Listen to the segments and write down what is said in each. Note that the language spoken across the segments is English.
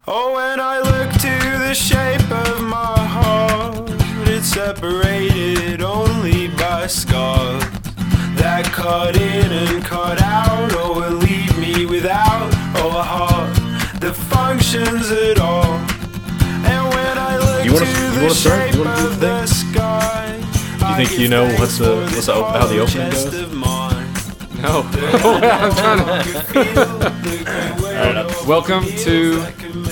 Oh, when I look to the shape of my heart, it's separated only by scars that cut in and cut out, or will leave me without a heart that functions at all. And when I look to the shape of the sky, you think you know how the opening goes? No. I'm trying to. Right, welcome to.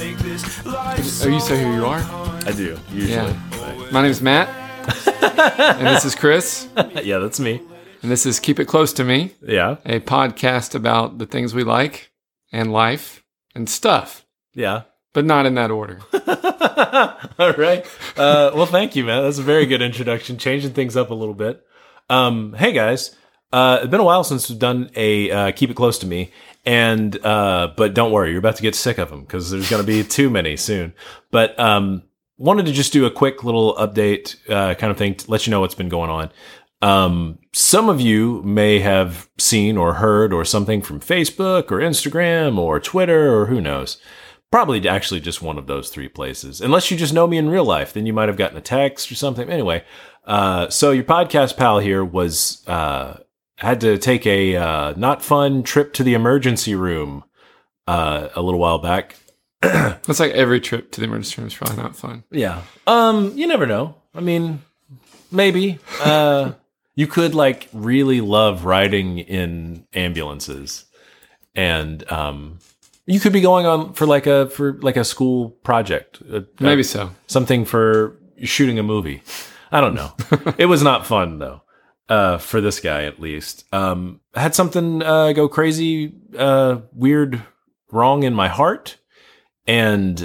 Oh, you say who you are? I do, usually. Yeah. My name's Matt. And this is Chris. Yeah, that's me. And this is Keep It Close to Me. Yeah. A podcast about the things we like and life and stuff. Yeah. But not in that order. All right. Well, thank you, man. That's a very good introduction. Changing things up a little bit. Hey, guys. It's been a while since we've done a Keep It Close to Me. And but don't worry, you're about to get sick of them because there's going to be too many soon. But wanted to just do a quick little update kind of thing to let you know what's been going on. Some of you may have seen or heard or something from Facebook or Instagram or Twitter or who knows. Probably actually just one of those three places. Unless you just know me in real life, then you might have gotten a text or something. Anyway, so your podcast pal here was had to take a not fun trip to the emergency room a little while back. It's like every trip to the emergency room is probably not fun. Yeah. You never know. I mean, maybe. You could like really love riding in ambulances, and you could be going on for like a school project. Maybe so. Something for shooting a movie. I don't know. It was not fun though. For this guy at least. Had something go crazy, weird, wrong in my heart, and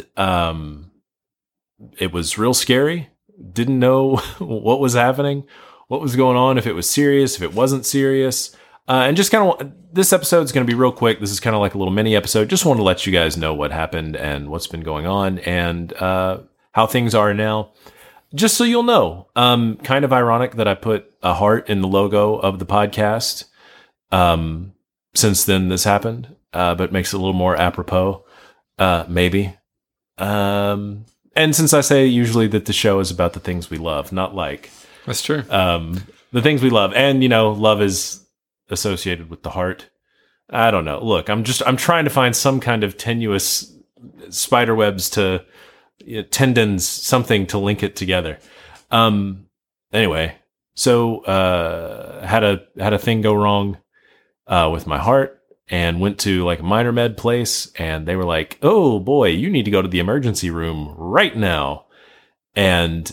it was real scary. Didn't know what was happening, what was going on, if it was serious, if it wasn't serious. And just kind of, this episode is going to be real quick. This is kind of like a little mini episode. Just want to let you guys know what happened and what's been going on and how things are now. Just so you'll know, kind of ironic that I put a heart in the logo of the podcast. Since then this happened, but makes it a little more apropos, maybe. And since I say usually that the show is about the things we love, not like. That's true. The things we love. And, you know, love is associated with the heart. I don't know. Look, I'm trying to find some kind of tenuous spider webs to... tendons, something to link it together. Anyway, so had a thing go wrong with my heart and went to like a minor med place, and they were like, "Oh boy, you need to go to the emergency room right now." And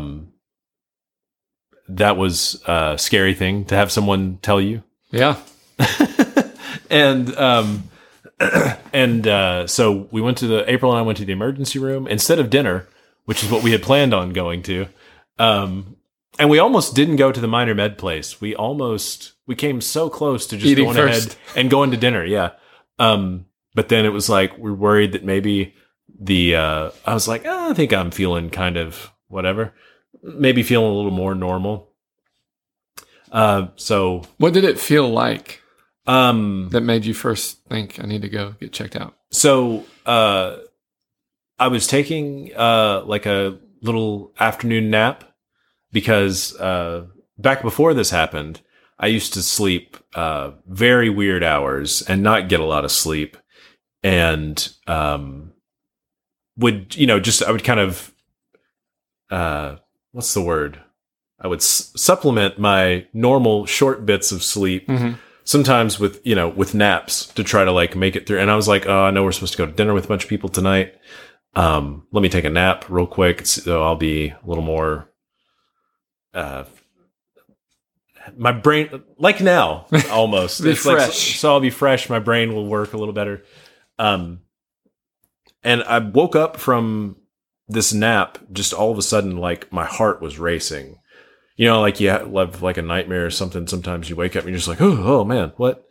that was a scary thing to have someone tell you. Yeah. And so we went to April and I went to the emergency room instead of dinner, which is what we had planned on going to. And we almost didn't go to the minor med place. We came so close to just eating going first. ahead and going to dinner. Yeah. But then it was like, we're worried that maybe I was like, I think I'm feeling kind of whatever, maybe feeling a little more normal. So what did it feel like? That made you first think I need to go get checked out? So, I was taking, like a little afternoon nap because, back before this happened, I used to sleep, very weird hours and not get a lot of sleep and, would, you know, I would kind of, what's the word? I would supplement my normal short bits of sleep. Mm-hmm. Sometimes with naps to try to like make it through. And I was like, oh, I know we're supposed to go to dinner with a bunch of people tonight. Let me take a nap real quick. So I'll be a little more, my brain, like now, almost. It's fresh. Like, so I'll be fresh. My brain will work a little better. And I woke up from this nap, just all of a sudden, like my heart was racing. You know, like you have like a nightmare or something. Sometimes you wake up and you're just like, oh man, what?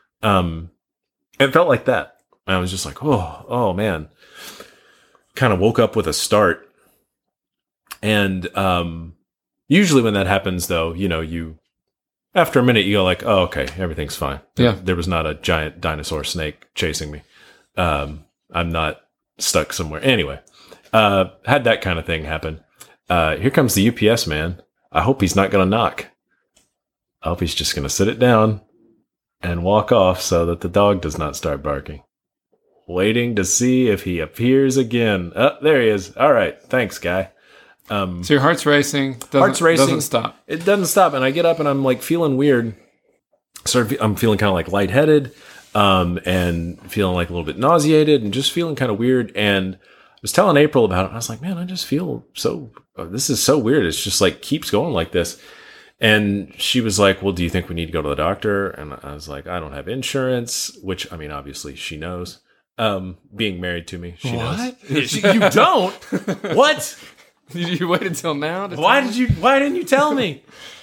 It felt like that. And I was just like, oh man. Kind of woke up with a start. And usually when that happens, though, you know, after a minute, you go like, oh, okay, everything's fine. Yeah. There was not a giant dinosaur snake chasing me. I'm not stuck somewhere. Anyway, had that kind of thing happen. Here comes the UPS man. I hope he's not going to knock. I hope he's just going to sit it down and walk off so that the dog does not start barking. Waiting to see if he appears again. Oh, there he is. All right. Thanks, guy. So your heart's racing. Heart's racing. Doesn't stop. It doesn't stop. And I get up and I'm like feeling weird. I'm feeling kind of like lightheaded and feeling like a little bit nauseated and just feeling kind of weird. And I was telling April about it. I was like, man, I just feel this is so weird. It's just like keeps going like this. And she was like, well, do you think we need to go to the doctor? And I was like, I don't have insurance, which, I mean, obviously she knows. Being married to me, she knows. You don't? What? Did you wait until now? Why didn't you tell me?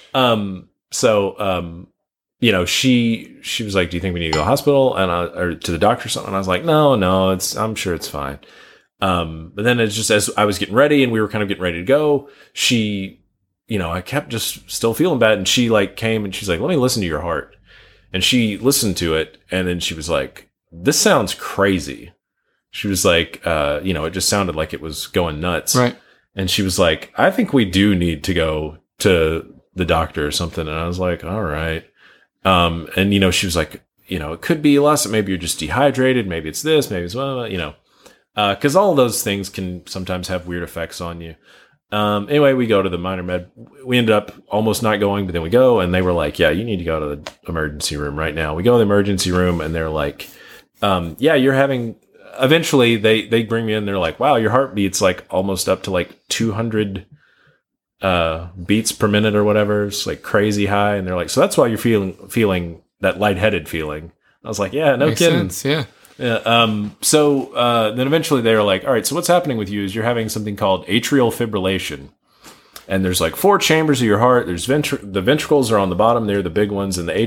You know, she was like, do you think we need to go to the hospital or to the doctor or something? And I was like, no, I'm sure it's fine. But then it's just, as I was getting ready and we were kind of getting ready to go, she, you know, I kept just still feeling bad. And she like came and she's like, let me listen to your heart. And she listened to it. And then she was like, this sounds crazy. She was like, you know, it just sounded like it was going nuts. Right. And she was like, I think we do need to go to the doctor or something. And I was like, all right. And, you know, she was like, you know, it could be less. Maybe you're just dehydrated. Maybe it's this. Maybe it's, well, you know, because all of those things can sometimes have weird effects on you. Anyway, we go to the minor med. We ended up almost not going, but then we go and they were like, yeah, you need to go to the emergency room right now. We go to the emergency room and they're like, yeah, you're having, eventually they bring me in. They're like, wow, your heartbeat's like almost up to like 200 beats per minute or whatever. It's like crazy high. And they're like, so that's why you're feeling that lightheaded feeling. I was like, yeah, no Makes kidding. sense, yeah. Yeah. Then eventually they were like, all right, so what's happening with you is you're having something called atrial fibrillation. And there's like 4 chambers of your heart. There's the ventricles are on the bottom. They're the big ones. And the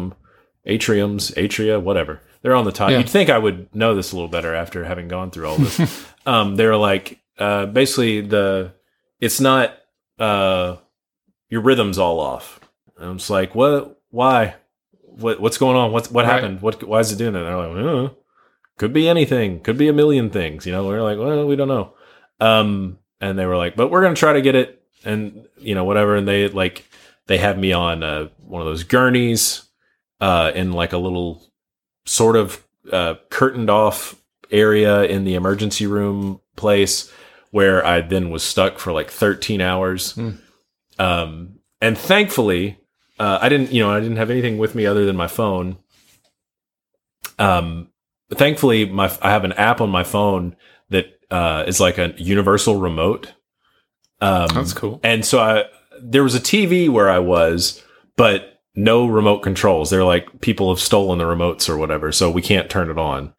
atria, whatever. They're on the top. Yeah. You'd think I would know this a little better after having gone through all this. They're like, basically it's not, your rhythm's all off. And I'm just like, what, why, what's going on? What happened? Why is it doing that? And they're like, could be anything. Could be a million things. You know, we're like, well, we don't know. And they were like, but we're going to try to get it and, you know, whatever. And they have me on, one of those gurneys, in like a little sort of, curtained off area in the emergency room place where I then was stuck for like 13 hours. And thankfully, I didn't have anything with me other than my phone. Thankfully, I have an app on my phone that is like a universal remote. That's cool. And so there was a TV where I was, but no remote controls. They're like, people have stolen the remotes or whatever, so we can't turn it on.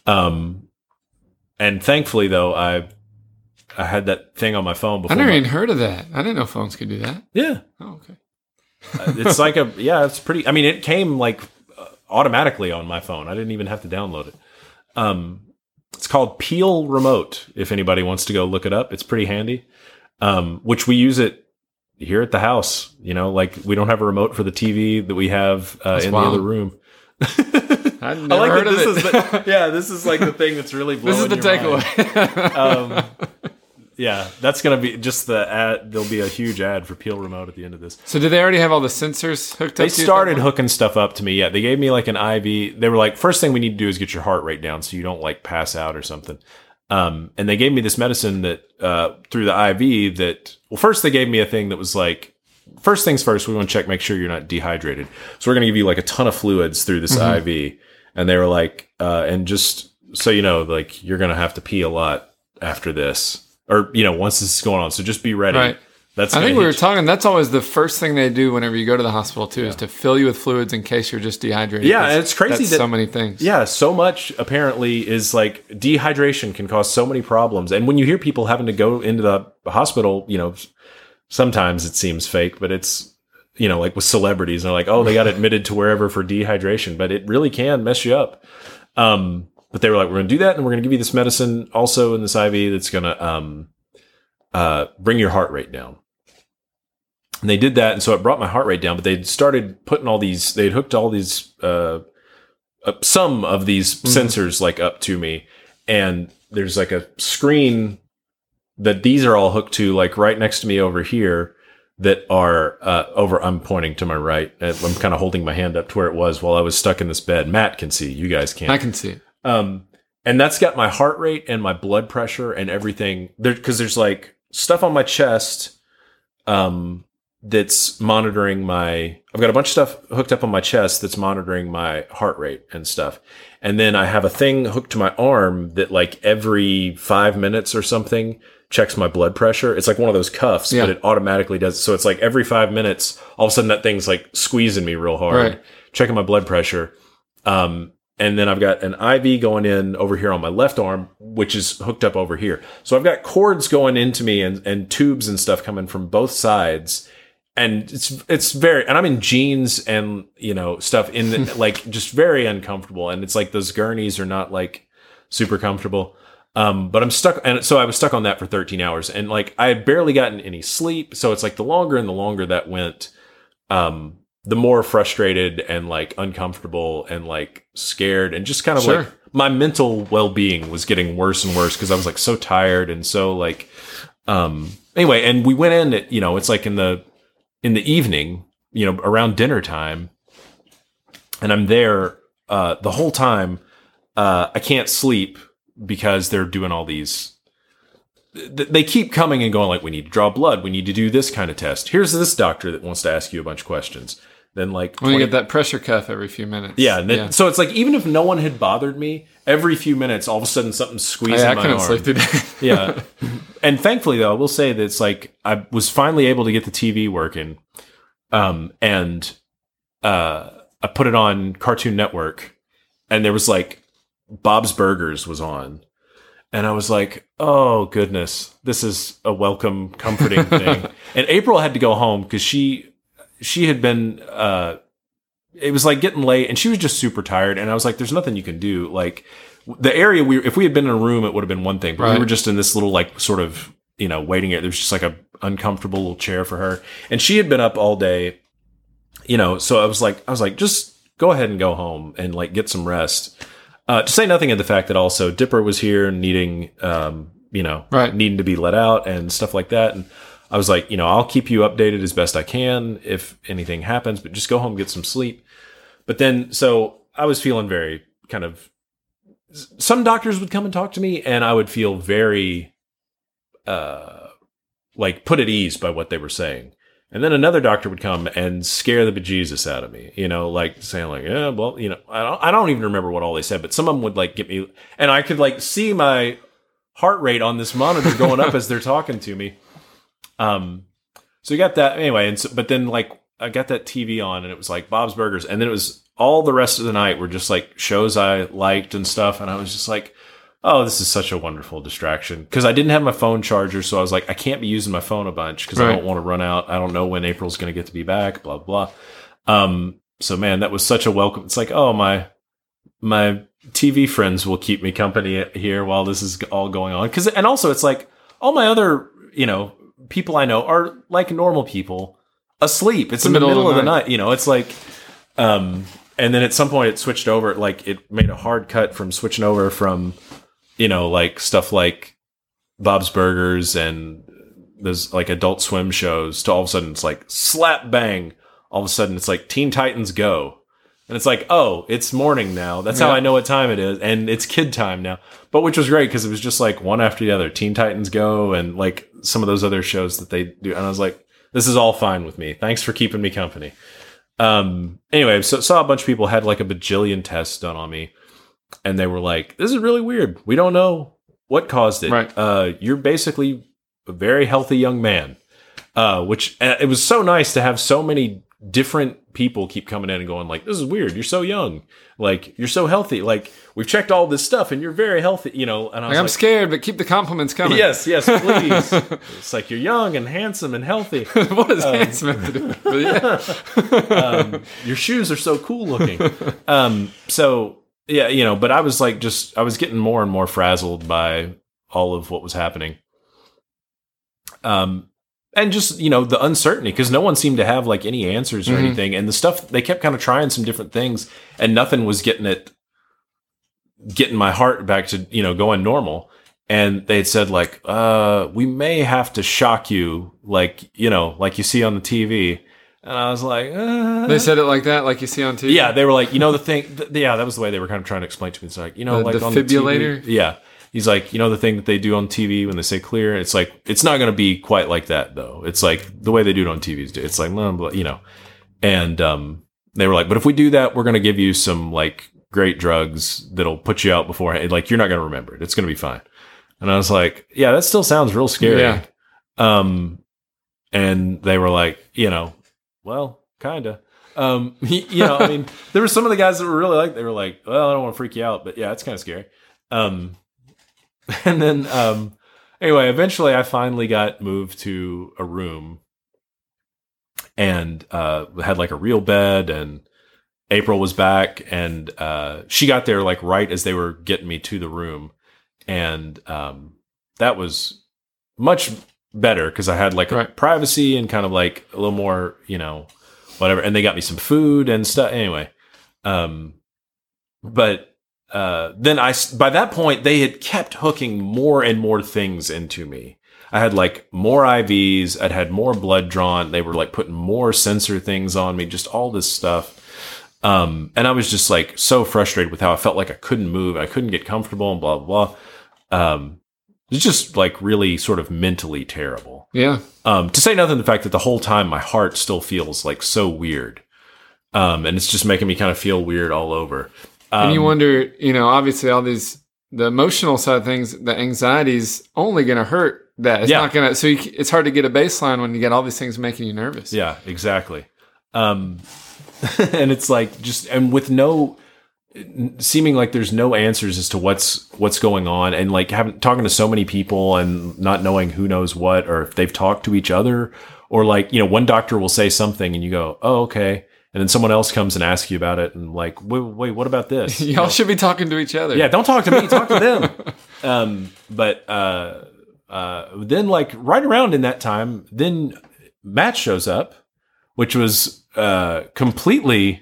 And thankfully, though, I had that thing on my phone before. I never even heard of that. I didn't know phones could do that. Yeah. Oh, okay. It's like it's pretty, I mean, it came like automatically on my phone. I didn't even have to download it. It's called Peel Remote. If anybody wants to go look it up, it's pretty handy. Which we use it here at the house. You know, like we don't have a remote for the TV that we have in the other room. I like heard of it. This is like the thing that's really blowing This is the takeaway. Yeah, that's going to be just the ad. There'll be a huge ad for Peel Remote at the end of this. So did they already have all the sensors hooked up? They started hooking stuff up to me. Yeah, they gave me like an IV. They were like, first thing we need to do is get your heart rate down so you don't like pass out or something. And they gave me this medicine that through the IV that, well, first they gave me a thing that was like, first things first, we want to make sure you're not dehydrated. So we're going to give you like a ton of fluids through this IV. And they were like, and just so you know, like you're going to have to pee a lot after this. Or, you know, once this is going on. So just be ready. Right. I think we were talking, that's always the first thing they do whenever you go to the hospital, too, is to fill you with fluids in case you're just dehydrated. Yeah, and it's crazy that so many things. Yeah, so much apparently is like dehydration can cause so many problems. And when you hear people having to go into the hospital, you know, sometimes it seems fake, but it's, you know, like with celebrities, they're like, oh, they got admitted to wherever for dehydration, but it really can mess you up. But they were like, we're going to do that, and we're going to give you this medicine also in this IV that's going to bring your heart rate down. And they did that, and so it brought my heart rate down. But they started putting they'd hooked all these, some of these sensors like up to me, and there's like a screen that these are all hooked to, like right next to me over here, that are I'm pointing to my right. I'm kind of holding my hand up to where it was while I was stuck in this bed. Matt can see. You guys can't. I can see it. And that's got my heart rate and my blood pressure and everything there, because there's like stuff on my chest that's monitoring I've got a bunch of stuff hooked up on my chest that's monitoring my heart rate and stuff. And then I have a thing hooked to my arm that like every 5 minutes or something checks my blood pressure. It's like one of those cuffs, but it automatically does. So it's like every 5 minutes, all of a sudden that thing's like squeezing me real hard, checking my blood pressure. And then I've got an IV going in over here on my left arm, which is hooked up over here. So I've got cords going into me and tubes and stuff coming from both sides. And it's very, and I'm in jeans and, stuff in the, like just very uncomfortable. And it's like those gurneys are not like super comfortable. But I'm stuck. And so I was stuck on that for 13 hours and like I had barely gotten any sleep. So it's like the longer that went, the more frustrated and like uncomfortable and like scared and just kind of like my mental well-being was getting worse and worse because I was like so tired and so like anyway. And we went in at, it's like in the evening, around dinner time, and I'm there the whole time. I can't sleep because they're doing all these. They keep coming and going like, we need to draw blood. We need to do this kind of test. Here's this doctor that wants to ask you a bunch of questions. Then like when you get that pressure cuff every few minutes. Yeah. And then, so it's like, even if no one had bothered me, every few minutes, all of a sudden something's squeezing my arm. I couldn't sleep through that. Yeah. And thankfully though, I will say that it's like, I was finally able to get the TV working. And I put it on Cartoon Network and there was like Bob's Burgers was on. And I was like, oh, goodness, this is a welcome, comforting thing. And April had to go home because she had been, it was like getting late and she was just super tired. And I was like, there's nothing you can do. Like the area if we had been in a room, it would have been one thing. But we were just in this little like sort of, waiting area. There was just like a uncomfortable little chair for her. And she had been up all day, so I was like, just go ahead and go home and like get some rest. To say nothing of the fact that also Dipper was here needing, needing to be let out and stuff like that. And I was like, I'll keep you updated as best I can if anything happens, but just go home, get some sleep. But then, so I was feeling very kind of, some doctors would come and talk to me and I would feel very, like put at ease by what they were saying. And then another doctor would come and scare the bejesus out of me, like saying like, yeah, well, I don't even remember what all they said, but some of them would like get me and I could like see my heart rate on this monitor going up as they're talking to me. So you got that anyway. And so, but then like I got that TV on and it was like Bob's Burgers. And then it was all the rest of the night were just like shows I liked and stuff. And I was just like, oh, this is such a wonderful distraction because I didn't have my phone charger. So I was like, I can't be using my phone a bunch because I don't want to run out. I don't know when April's going to get to be back, blah, blah. So man, that was such a welcome. It's like, oh, my TV friends will keep me company here while this is all going on. And also it's like all my other, people I know are like normal people asleep. It's in the middle of the night, it's like, and then at some point it switched over, like it made a hard cut from switching over from, like stuff like Bob's Burgers and there's like Adult Swim shows to all of a sudden it's like slap bang. All of a sudden it's like Teen Titans Go. And it's like, oh, it's morning now. That's how I know what time it is. And it's kid time now. But which was great because it was just like one after the other. Teen Titans Go and like some of those other shows that they do. And I was like, this is all fine with me. Thanks for keeping me company. Anyway, so saw a bunch of people had like a bajillion tests done on me. And they were like, this is really weird. We don't know what caused it. Right. You're basically a very healthy young man. Which it was so nice to have so many different people keep coming in and going like, this is weird. You're so young. Like, you're so healthy. Like, we've checked all this stuff and you're very healthy, And I was like, I'm scared, but keep the compliments coming. Yes, please. It's like, you're young and handsome and healthy. What is handsome have to do with it? Your shoes are so cool looking. So yeah, but I was like, I was getting more and more frazzled by all of what was happening. And just, the uncertainty, because no one seemed to have like any answers or anything. And the stuff, they kept kind of trying some different things and nothing was getting my heart back to, going normal. and they had said like, we may have to shock you, like, you know, like you see on the TV. And I was like, They said it like that, like you see on TV? yeah, they were like, you know, the thing, yeah, that was the way they were kind of trying to explain to me. It's like, you know, The like on defibrillator? the TV. Yeah. He's like, you know, the thing that they do on TV when they say clear, it's like, it's not going to be quite like that though. It's like the way they do it on TV. It's like, blah, blah, you know, and, they were like, but if we do that, we're going to give you some like great drugs that'll put you out beforehand. Like, you're not going to remember it. It's going to be fine. And I was like, yeah, that still sounds real scary. Yeah. And they were like, you know, well, kinda. You know, I mean, there were some of the guys that were really like, they were like, well, I don't want to freak you out, but yeah, it's kind of scary. And then, anyway, eventually I finally got moved to a room and, had like a real bed, and April was back, and, she got there like right as they were getting me to the room. And, that was much better because I had like a privacy and kind of like a little more, you know, whatever. And they got me some food and stuff. Anyway, but then by that point, they had kept hooking more and more things into me. I had like more IVs. I'd had more blood drawn. They were like putting more sensor things on me, just all this stuff. And I was just like so frustrated with how I felt like I couldn't move. I couldn't get comfortable and blah, blah, blah. It's just like really sort of mentally terrible. Yeah. To say nothing of the fact that the whole time my heart still feels like so weird. And it's just making me kind of feel weird all over. And you wonder, you know, obviously all these, the emotional side of things, the anxiety's only going to hurt that. It's not going to, so it's hard to get a baseline when you get all these things making you nervous. Yeah, exactly. And it's like and with seeming like there's no answers as to what's going on, and like talking to so many people and not knowing who knows what, or if they've talked to each other, or like, you know, one doctor will say something and you go, oh, okay. And then someone else comes and asks you about it, and like, wait, what about this? Y'all should be talking to each other. Yeah, don't talk to me, talk to them. But then like right around in that time, then Matt shows up, which was completely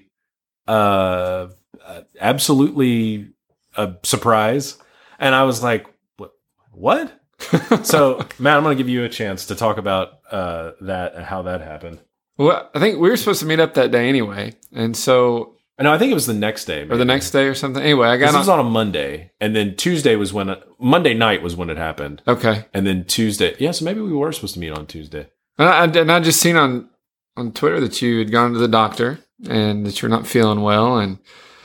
absolutely a surprise. And I was like, what? So Matt, I'm going to give you a chance to talk about that and how that happened. Well, I think we were supposed to meet up that day anyway. And so... No, I think it was the next day. Maybe. Or the next day or something. Anyway, This was on a Monday. And then Tuesday was Monday night was when it happened. Okay. And then Tuesday. Yeah, so maybe we were supposed to meet on Tuesday. And I just seen on Twitter that you had gone to the doctor and that you're not feeling well. And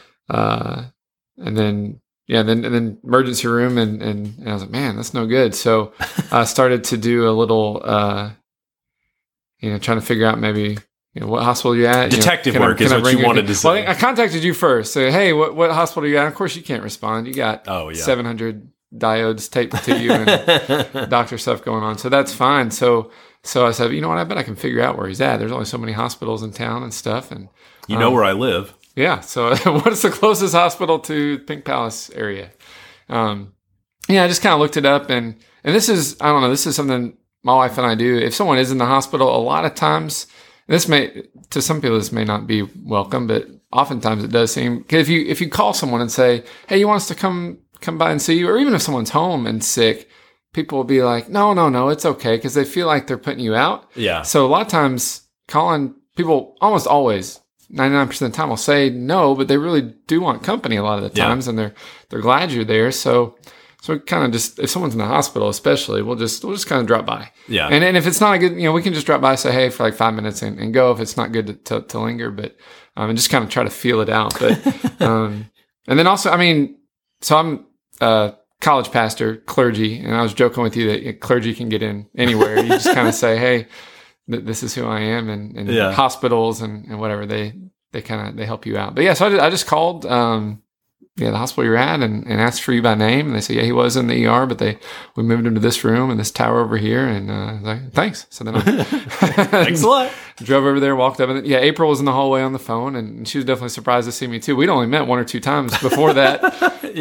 then emergency room. And I was like, man, that's no good. So I started to do a little... trying to figure out maybe what hospital you're at. Detective work is what you wanted to say. Well, I contacted you first. Say, hey, what hospital are you at? Of course, you can't respond. You got 700 diodes taped to you and doctor stuff going on. So that's fine. So I said, you know what? I bet I can figure out where he's at. There's only so many hospitals in town and stuff. And you know where I live. Yeah. So what is the closest hospital to Pink Palace area? I just kind of looked it up. And this is, I don't know, this is something my wife and I do. If someone is in the hospital, a lot of times, to some people, this may not be welcome, but oftentimes it does seem, because if you call someone and say, hey, you want us to come by and see you, or even if someone's home and sick, people will be like, no, it's okay, because they feel like they're putting you out. Yeah. So a lot of times, calling people, almost always, 99% of the time will say no, but they really do want company a lot of the times, and they're glad you're there. So kind of just, if someone's in the hospital, especially, we'll just kind of drop by. Yeah. And if it's not a good, we can just drop by, say, hey, for like 5 minutes and go if it's not good to linger, but, and just kind of try to feel it out. But, and then also, so I'm a college pastor, clergy, and I was joking with you that clergy can get in anywhere. You just kind of say, hey, this is who I am, and hospitals and whatever, they help you out. But yeah, so I just called, the hospital you're at and asked for you by name. And they said, yeah, he was in the ER, but we moved him to this room and this tower over here. And I was like, thanks. So then thanks a lot. Drove over there, walked up. And April was in the hallway on the phone, and she was definitely surprised to see me too. We'd only met 1 or 2 times before that.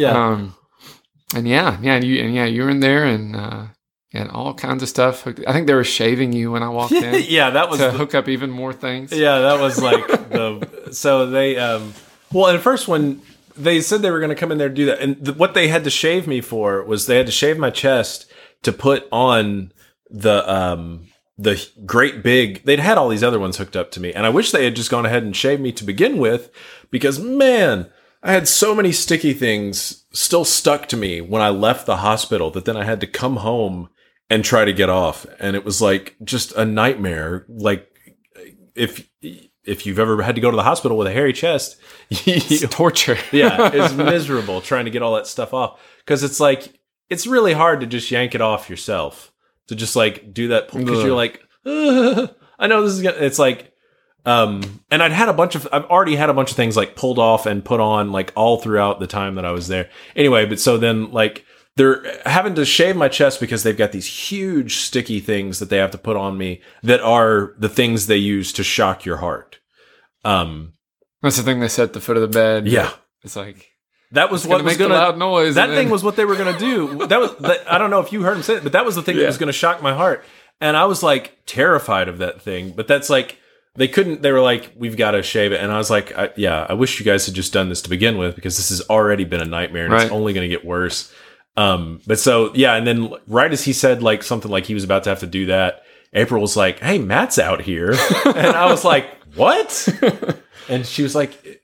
You were in there and had all kinds of stuff. I think they were shaving you when I walked in. That was to hook up even more things. Yeah, that was like so they, well, at first when they said they were going to come in there and do that. And what they had to shave me for was they had to shave my chest to put on the great big, they'd had all these other ones hooked up to me. And I wish they had just gone ahead and shaved me to begin with, because man, I had so many sticky things still stuck to me when I left the hospital that then I had to come home and try to get off. And it was like just a nightmare. Like if you've ever had to go to the hospital with a hairy chest, it's torture. Yeah, it's miserable trying to get all that stuff off. Because it's like, it's really hard to just yank it off yourself. To just like do that. Because you're like, I know this is gonna, it's like, and I've already had a bunch of things like pulled off and put on like all throughout the time that I was there. Anyway, but so then like they're having to shave my chest because they've got these huge sticky things that they have to put on me that are the things they use to shock your heart. That's the thing they set at the foot of the bed. Yeah. It's like, that was what was going to loud noise. That thing was what they were going to do. I don't know if you heard him say it, but that was the thing that was going to shock my heart. And I was like terrified of that thing. But that's like, they were like, we've got to shave it. And I was like, I wish you guys had just done this to begin with, because this has already been a nightmare and it's only going to get worse. But so, yeah. And then right as he said like something like he was about to have to do that, April was like, hey, Matt's out here. And I was like, what? And she was like,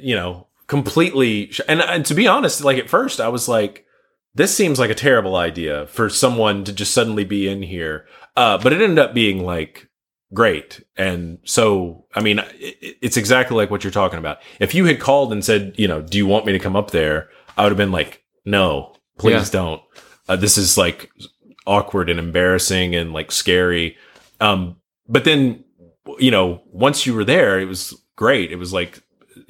completely. And to be honest, like at first I was like, this seems like a terrible idea for someone to just suddenly be in here. But it ended up being like great. And so, I mean, it's exactly like what you're talking about. If you had called and said, do you want me to come up there? I would have been like, no, please don't. This is like awkward and embarrassing and like scary. But then, once you were there, it was great. It was like,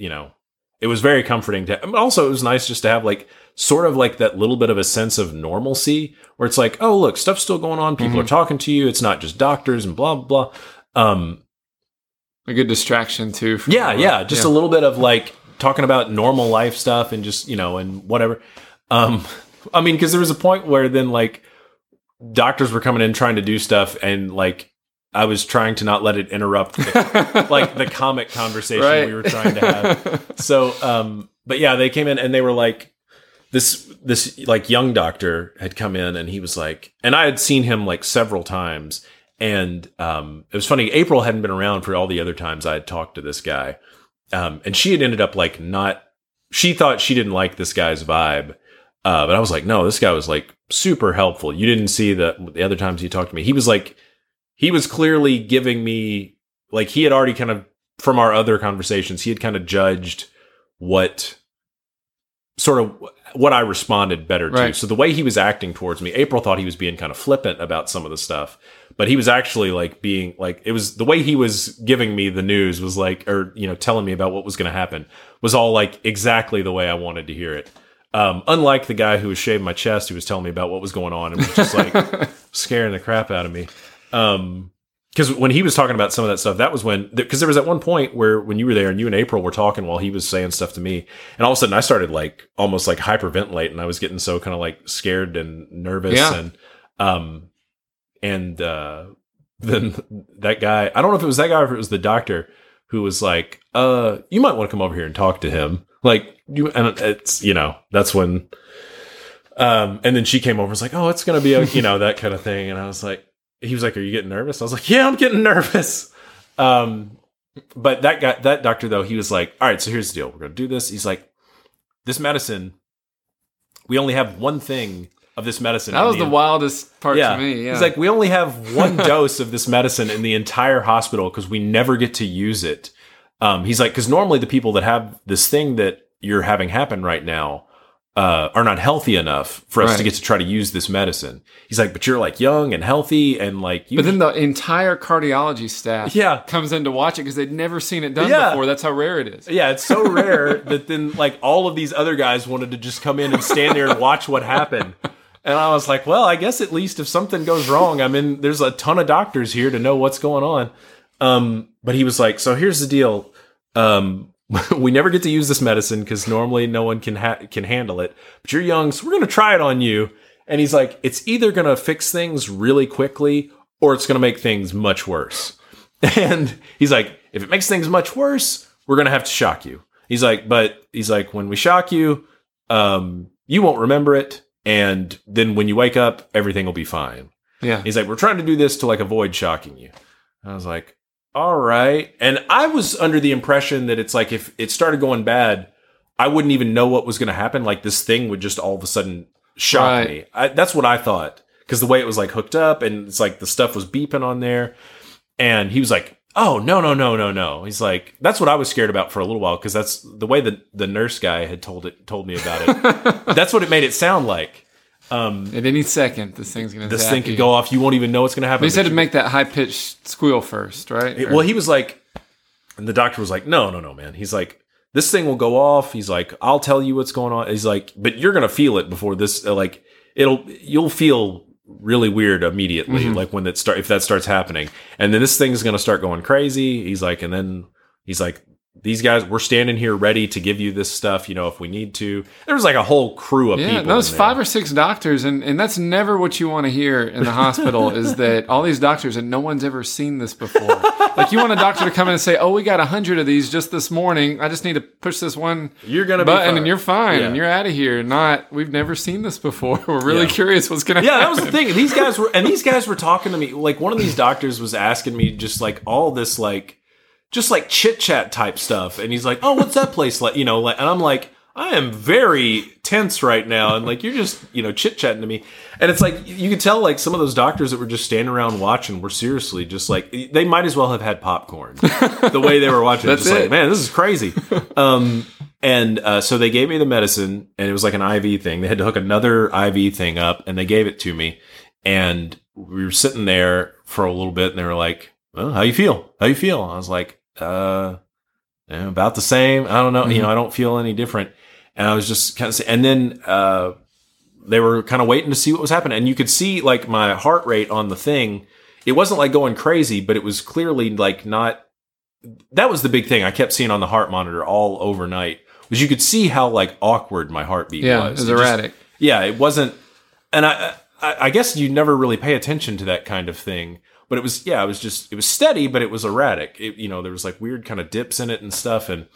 it was very comforting also it was nice just to have like sort of like that little bit of a sense of normalcy where it's like, oh, look, stuff's still going on. People are talking to you. It's not just doctors and blah, blah, blah. A good distraction too. Just a little bit of like talking about normal life stuff and just, and whatever. I mean, because there was a point where then like doctors were coming in trying to do stuff and like, I was trying to not let it interrupt the comic conversation we were trying to have. So, but yeah, they came in and they were like, this like young doctor had come in and he was like, and I had seen him like several times. And it was funny. April hadn't been around for all the other times I had talked to this guy. And she had ended up like she thought she didn't like this guy's vibe. But I was like, no, this guy was like super helpful. You didn't see the other times he talked to me. He was clearly giving me, like, he had already kind of, from our other conversations, he had kind of judged what I responded better to. So the way he was acting towards me, April thought he was being kind of flippant about some of the stuff, but he was actually like being like, it was the way he was giving me the news was like, or, telling me about what was going to happen was all like exactly the way I wanted to hear it. Unlike the guy who was shaving my chest, who was telling me about what was going on and was just like scaring the crap out of me. Because when he was talking about some of that stuff, that was because there was at one point where when you were there and you and April were talking while he was saying stuff to me, and all of a sudden I started like almost like hyperventilating, and I was getting so kind of like scared and nervous, and then that guy, I don't know if it was that guy or if it was the doctor who was like, you might want to come over here and talk to him, and it's that's when, and then she came over and was like, oh, it's gonna be that kind of thing, and I was like. He was like, are you getting nervous? I was like, yeah, I'm getting nervous. But that doctor though, he was like, all right, so here's the deal. We're going to do this. He's like, this medicine, we only have one thing of this medicine. That was the wildest part to me. Yeah. He's like, we only have one dose of this medicine in the entire hospital because we never get to use it. He's like, because normally the people that have this thing that you're having happen right now, are not healthy enough for us to get to try to use this medicine. He's like, but you're like young and healthy and like... But then the entire cardiology staff comes in to watch it because they'd never seen it done before. That's how rare it is. Yeah, it's so rare that then like all of these other guys wanted to just come in and stand there and watch what happened. And I was like, well, I guess at least if something goes wrong, there's a ton of doctors here to know what's going on. But he was like, so here's the deal. We never get to use this medicine because normally no one can handle it. But you're young, so we're going to try it on you. And he's like, it's either going to fix things really quickly or it's going to make things much worse. And he's like, if it makes things much worse, we're going to have to shock you. He's like, when we shock you, you won't remember it. And then when you wake up, everything will be fine. Yeah. He's like, we're trying to do this to like avoid shocking you. I was like, all right. And I was under the impression that it's like, if it started going bad, I wouldn't even know what was going to happen. Like this thing would just all of a sudden shock me. That's what I thought. Because the way it was like hooked up and it's like the stuff was beeping on there. And he was like, oh, no. He's like, that's what I was scared about for a little while. Because that's the way that the nurse guy had told me about it. That's what it made it sound like. At any second, this thing's going to This thing could go off. You won't even know what's going to happen. But he said to make that high-pitched squeal first, right? Well, he was like, and the doctor was like, no, man. He's like, this thing will go off. He's like, I'll tell you what's going on. He's like, but you're going to feel it before this, like, you'll feel really weird immediately, like when if that starts happening. And then this thing is going to start going crazy. He's like, and then he's like, these guys, we're standing here ready to give you this stuff, if we need to. There was like a whole crew of people. Yeah, those 5 or 6 doctors, and that's never what you want to hear in the hospital is that all these doctors, and no one's ever seen this before. Like you want a doctor to come in and say, oh, we got 100 of these just this morning. I just need to push this one button and you're fine and you're out of here. Not, we've never seen this before. We're really curious what's going to happen. Yeah, that was the thing. These guys were talking to me. Like one of these doctors was asking me just like all this just like chit chat type stuff. And he's like, oh, what's that place like? And I'm like, I am very tense right now. And like, you're just, chit chatting to me. And it's like, you could tell like some of those doctors that were just standing around watching were seriously just like, they might as well have had popcorn the way they were watching. That's just like, man, this is crazy. So they gave me the medicine and it was like an IV thing. They had to hook another IV thing up and they gave it to me. And we were sitting there for a little bit and they were like, well, how you feel? I was like, about the same. I don't know. I don't feel any different. And I was just kind of, and then, they were kind of waiting to see what was happening. And you could see like my heart rate on the thing. It wasn't like going crazy, but it was clearly like not, that was the big thing I kept seeing on the heart monitor all overnight was you could see how like awkward my heartbeat was. It was erratic. It wasn't. And I guess you never really pay attention to that kind of thing. But it was steady, but it was erratic. There was like weird kind of dips in it and stuff. And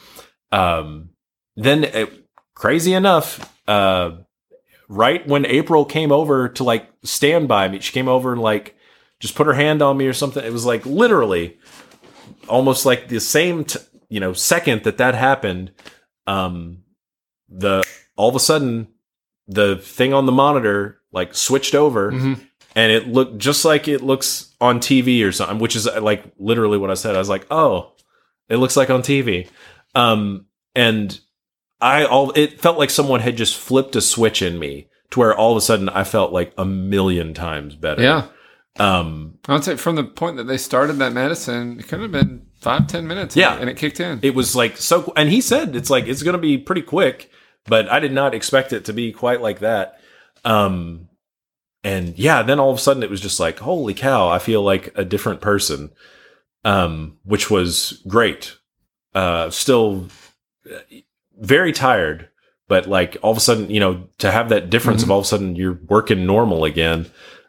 then crazy enough, right when April came over to like stand by me, she came over and like just put her hand on me or something. It was like literally almost like the same, second that happened. All of a sudden the thing on the monitor like switched over. Mm-hmm. And it looked just like it looks on TV or something, which is like literally what I said. I was like, oh, it looks like on TV. And it felt like someone had just flipped a switch in me to where all of a sudden I felt like a million times better. Yeah. I would say from the point that they started that medicine, it could have been 5-10 minutes. Yeah. And it kicked in. It was like so, and he said it's like, it's going to be pretty quick, but I did not expect it to be quite like that. And yeah, then all of a sudden it was just like, holy cow, I feel like a different person, which was great. Still very tired, but like all of a sudden, to have that difference of all of a sudden you're working normal again,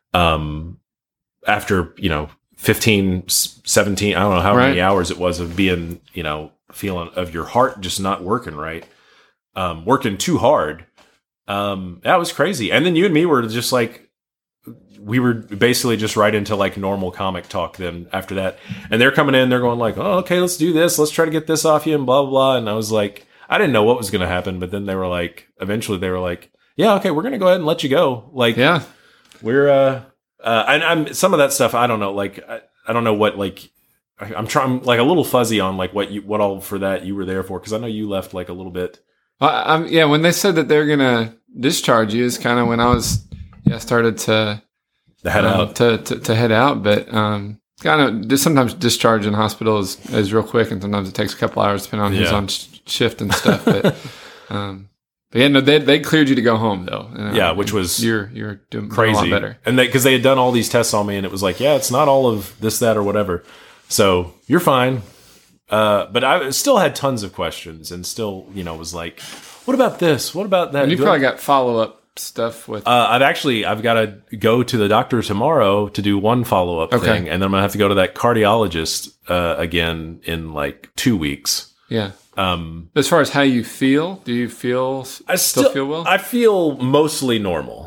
after, 15, 17, I don't know how many hours it was of being, feeling of your heart just not working right, working too hard. That was crazy. And then you and me were just like, we were basically just right into like normal comic talk then after that. And they're coming in, they're going like, oh, okay, let's do this. Let's try to get this off you and blah, blah, blah. And I was like, I didn't know what was going to happen. But then eventually they were like, yeah, okay, we're going to go ahead and let you go. Like, yeah, we're, and I'm some of that stuff. I don't know. Like, I don't know what, like, I'm trying like a little fuzzy on like what all for that you were there for. Cause I know you left like a little bit. When they said that they're going to discharge you is kind of when I was, started to head out to head out, but kind of sometimes discharge in hospital is real quick, and sometimes it takes a couple hours depending on who's on shift and stuff. But yeah, no, they cleared you to go home though. Which was you're doing crazy, a lot better. And because they had done all these tests on me, and it was like, yeah, it's not all of this, that, or whatever. So you're fine. But I still had tons of questions, and still, was like, what about this? What about that? And you probably got follow-up stuff with I've got to go to the doctor tomorrow to do one follow-up thing, and then I'm gonna have to go to that cardiologist again in like 2 weeks. Yeah. As far as how you feel, do you still feel well? I feel mostly normal.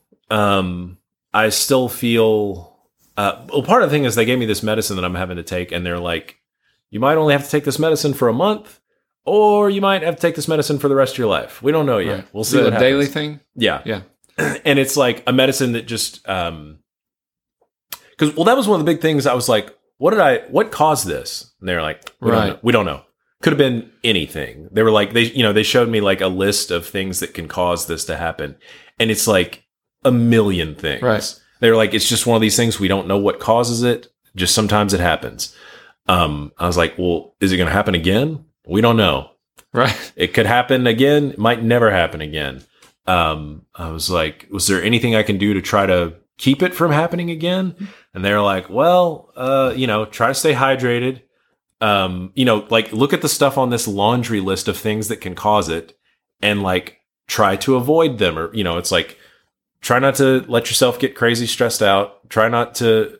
I still feel, well, part of the thing is they gave me this medicine that I'm having to take, and they're like, you might only have to take this medicine for a month, or you might have to take this medicine for the rest of your life. We don't know yet. Right. We'll see what what happens. Daily thing? Yeah. Yeah. And it's like a medicine that just, because, that was one of the big things. I was like, what caused this? And they're like, we don't know. Could have been anything. They were like, they showed me like a list of things that can cause this to happen. And it's like a million things. Right. They were like, it's just one of these things. We don't know what causes it. Just sometimes it happens. I was like, well, is it going to happen again? We don't know. Right. It could happen again. It might never happen again. I was like, was there anything I can do to try to keep it from happening again? And they're like, well, try to stay hydrated. Like look at the stuff on this laundry list of things that can cause it and like try to avoid them. Or, it's like, try not to let yourself get crazy stressed out. Try not to,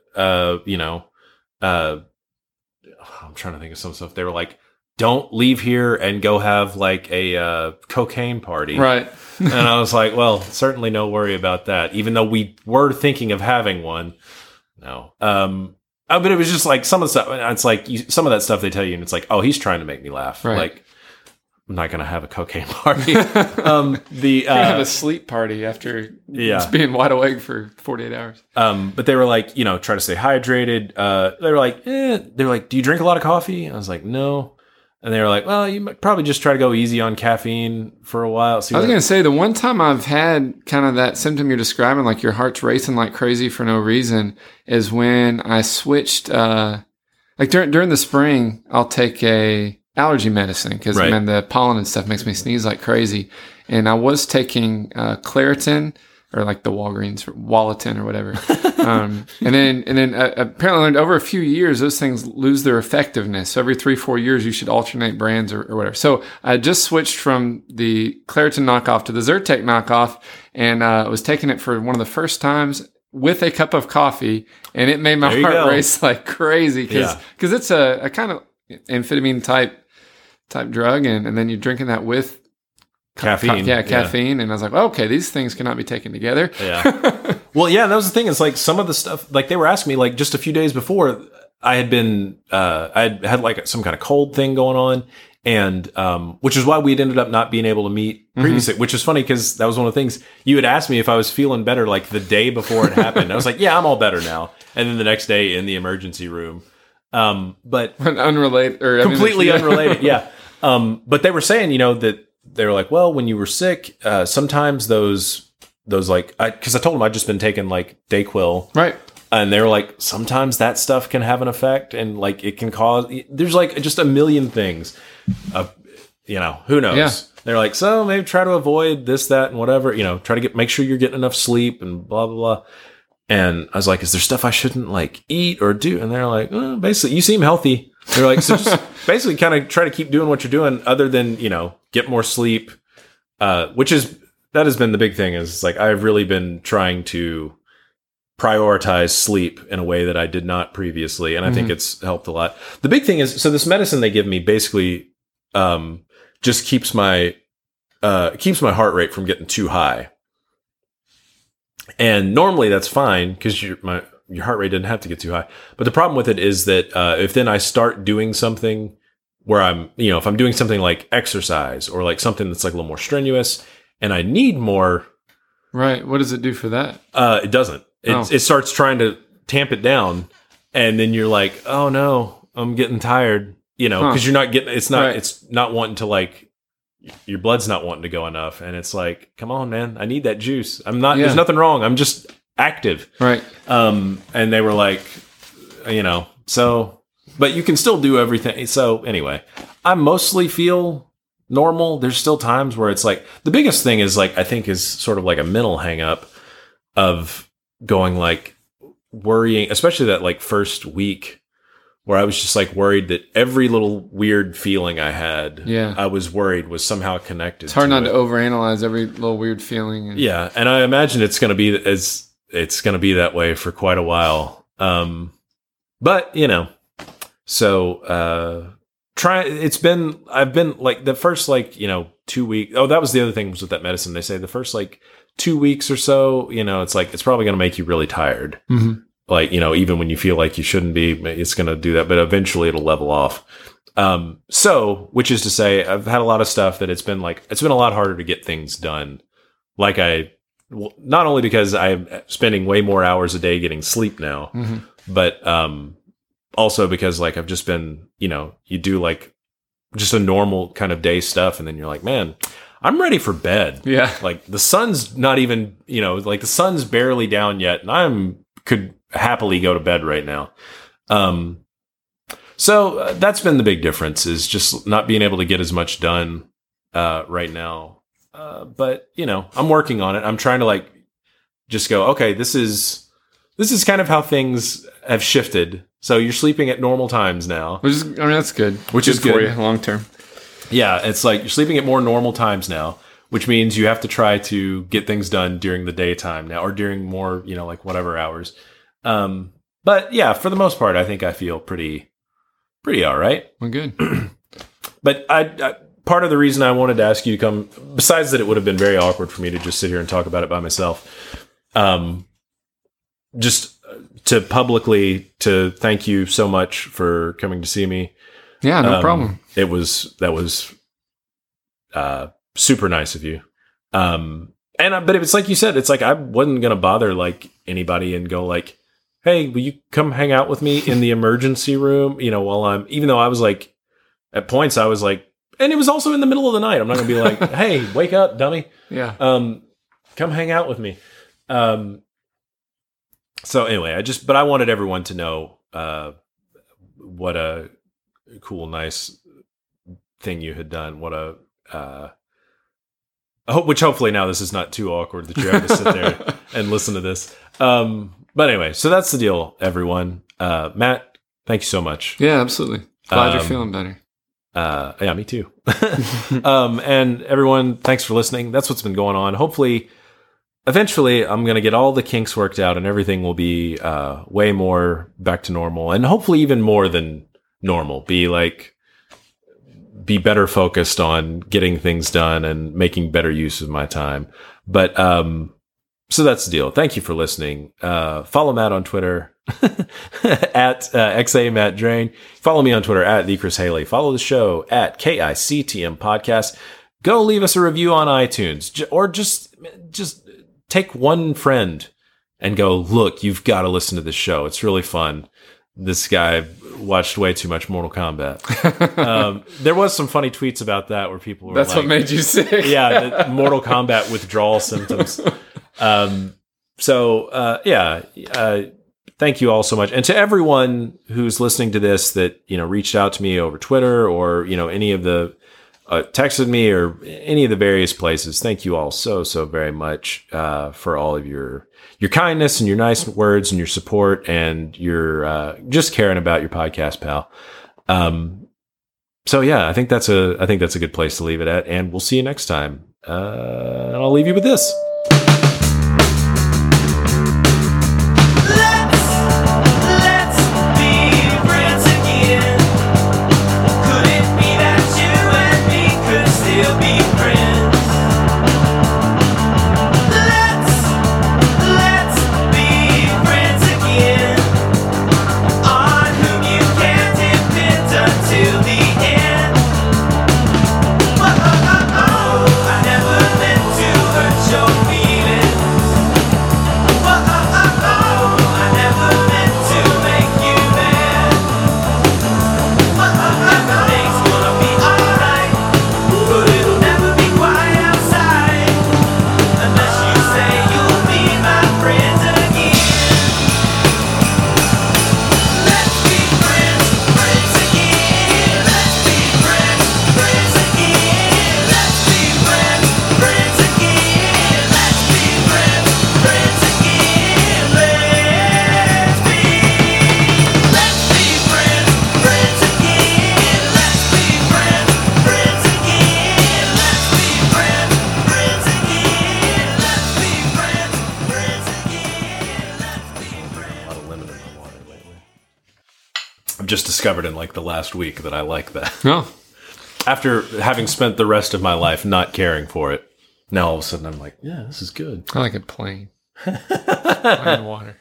I'm trying to think of some stuff. They were like, don't leave here and go have like a cocaine party. Right. And I was like, well, certainly no worry about that. Even though we were thinking of having one. No. But it was just like some of the stuff. It's like some of that stuff they tell you, and it's like, oh, he's trying to make me laugh. Right. Like, I'm not going to have a cocaine party. You're gonna have a sleep party after just being wide awake for 48 hours. But they were like, try to stay hydrated. They were like, do you drink a lot of coffee? I was like, no. And they were like, well, you might probably just try to go easy on caffeine for a while. I was going to say, the one time I've had kind of that symptom you're describing, like your heart's racing like crazy for no reason, is when I switched, like during the spring, I'll take a allergy medicine because man, the pollen and stuff makes me sneeze like crazy. And I was taking Claritin, or like the Walgreens or Wallatin or whatever. And then apparently learned over a few years, those things lose their effectiveness. So every 3-4 years, you should alternate brands or whatever. So I just switched from the Claritin knockoff to the Zyrtec knockoff, and I was taking it for one of the first times with a cup of coffee, and it made my heart race like crazy because it's a kind of amphetamine type drug, and then you're drinking that with caffeine. Caffeine. And I was like, okay, these things cannot be taken together. Yeah. Well, yeah, that was the thing. It's like some of the stuff, like they were asking me, like just a few days before, I had been, I had like some kind of cold thing going on. And, which is why we'd ended up not being able to meet previously, which is funny because that was one of the things you had asked me if I was feeling better like the day before it happened. I was like, yeah, I'm all better now. And then the next day in the emergency room. But unrelated or completely unrelated. Yeah. But they were saying, that they were like, well, when you were sick, sometimes those like, because I told them I'd just been taking like Dayquil, right? And they were like, sometimes that stuff can have an effect, and like it can cause. There's like just a million things. Who knows? Yeah. They're like, so maybe try to avoid this, that, and whatever. Try to make sure you're getting enough sleep and blah blah blah. And I was like, is there stuff I shouldn't like eat or do? And they're like, basically, you seem healthy. They're like, so just basically kind of try to keep doing what you're doing other than, get more sleep, that has been the big thing is like, I've really been trying to prioritize sleep in a way that I did not previously. And I think it's helped a lot. The big thing is, so this medicine they give me basically, just keeps my heart rate from getting too high. And normally that's fine because your heart rate doesn't have to get too high. But the problem with it is that if then I start doing something where I'm, if I'm doing something like exercise or like something that's like a little more strenuous and I need more. Right. What does it do for that? It doesn't. It starts trying to tamp it down. And then you're like, oh no, I'm getting tired, because you're not getting, it's not wanting to like, your blood's not wanting to go enough. And it's like, come on, man, I need that juice. There's nothing wrong. I'm just active. Right. And they were like, but you can still do everything. So anyway, I mostly feel normal. There's still times where it's like, the biggest thing is like, I think is sort of like a mental hang up of going like worrying, especially that like first week where I was just like worried that every little weird feeling I had, I was worried was somehow connected. It's hard not to overanalyze every little weird feeling. And I imagine it's going to be that way for quite a while. But so I've been like the first 2 weeks. Oh, that was the other thing was with that medicine. They say the first 2 weeks or so, it's like, it's probably going to make you really tired. Mm-hmm. Like, even when you feel like you shouldn't be, it's going to do that, but eventually it'll level off. So, which is to say, I've had a lot of stuff that it's been a lot harder to get things done. Not only because I'm spending way more hours a day getting sleep now, Mm-hmm. but, also because I've just been, you do just a normal kind of day stuff. And then you're like, man, I'm ready for bed. Yeah. The sun's not even, the sun's barely down yet. And could happily go to bed right now. So that's been the big difference, is just not being able to get as much done right now. But I'm working on it. I'm trying to just go, okay, this is kind of how things have shifted. So you're sleeping at normal times now. That's good. Which is for good you long term. Yeah, it's you're sleeping at more normal times now, which means you have to try to get things done during the daytime now, or during more, whatever hours. But yeah, for the most part, I think I feel pretty all right. Well, good. But I part of the reason I wanted to ask you to come, besides that it would have been very awkward for me to just sit here and talk about it by myself, just to publicly to thank you so much for coming to see me. Yeah, no problem. That was super nice of you. But it's like you said, it's I wasn't gonna bother anybody and go hey, will you come hang out with me in the emergency room? While even though I was at points I was and it was also in the middle of the night. I'm not gonna be hey, wake up, dummy. Yeah. Come hang out with me. So anyway, but I wanted everyone to know what a cool, nice thing you had done. Which hopefully now this is not too awkward that you have to sit there and listen to this. But anyway, so that's the deal, everyone. Matt, thank you so much. Yeah, absolutely. Glad you're feeling better. Yeah, me too. And everyone, thanks for listening. That's what's been going on. Hopefully, eventually, I'm going to get all the kinks worked out and everything will be way more back to normal, and hopefully even more than normal. Be better focused on getting things done and making better use of my time. But so that's the deal. Thank you for listening. Follow Matt on Twitter at XA Matt Drain. Follow me on Twitter at the Chris Haley. Follow the show at KICTM Podcast. Go leave us a review on iTunes, or just take one friend and go, look, you've got to listen to this show. It's really fun. This guy watched way too much Mortal Kombat. There was some funny tweets about that where people were That's what made you sick. Yeah, the Mortal Kombat withdrawal symptoms. Thank you all so much. And to everyone who's listening to this that, reached out to me over Twitter or, any of the texted me or any of the various places. Thank you all so very much for all of your kindness and your nice words and your support and your just caring about your podcast, pal. So yeah, I think that's a good place to leave it at, and we'll see you next time. And I'll leave you with this. Show I've just discovered in like the last week that I like that. No. After having spent the rest of my life not caring for it, now all of a sudden I'm like, yeah, this is good. I like it plain. Plain water.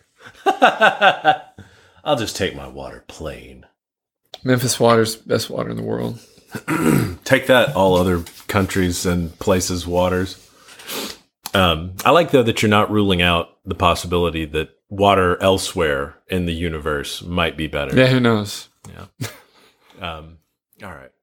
I'll just take my water plain. Memphis water's best water in the world. Take that, all other countries and places' waters. I like, though, that you're not ruling out the possibility that water elsewhere in the universe might be better. Yeah, who knows? Yeah. All right.